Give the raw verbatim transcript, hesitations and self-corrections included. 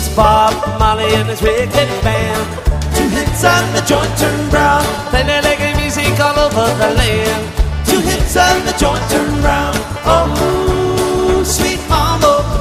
Bob Marley and his wicked band. Two hits and the joint turned round, playing reggae music all over the land. Two hits and the joint turned round. Oh.